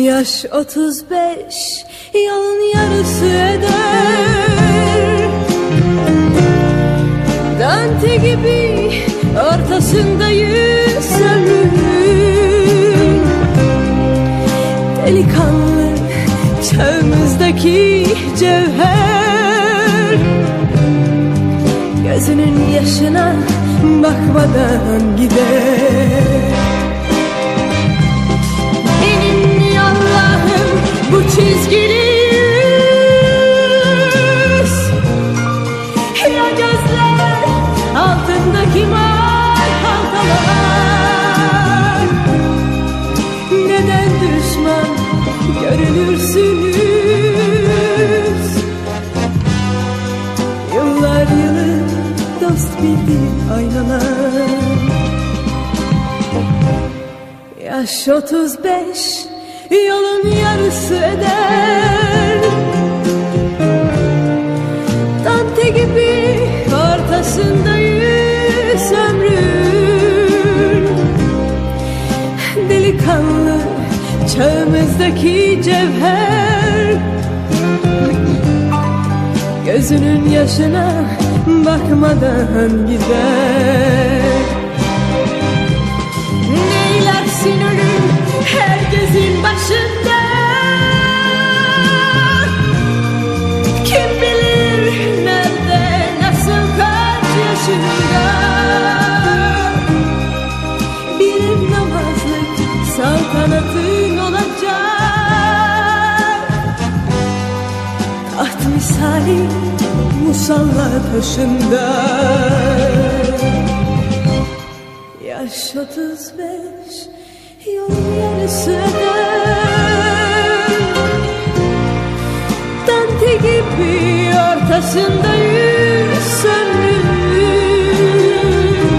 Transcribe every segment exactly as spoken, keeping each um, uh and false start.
Yaş otuz beş, yolun yarısı eder. Dante gibi ortasındayız ömrün. Delikanlı çağımızdaki cevher. Gözünün yaşına bakmadan gider. Bu çizgili yüz, ya gözler altındaki mavi halkalar. Neden düşman görünürsünüz? Yıllar yılı dost bildiğin aynalar. Yaş otuz beş, yolun yarısı eder. Dante gibi ortasındayız ömrün. Delikanlı çağımızdaki cevher. Gözünün yaşına bakmadan gider. Neylersin ölüm herkesin başında. Kim bilir nerede, nasıl, kaç yaşında. Bir namazlık saltanatın olacak. Taht misali musalla taşında. Yaş otuz beş, yolun yarısı eder. Dante gibi ortasındayız ömrün.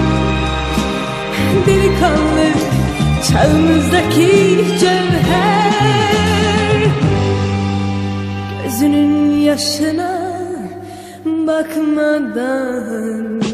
Delikanlı çağımızdaki cevher. Gözünün yaşına bakmadan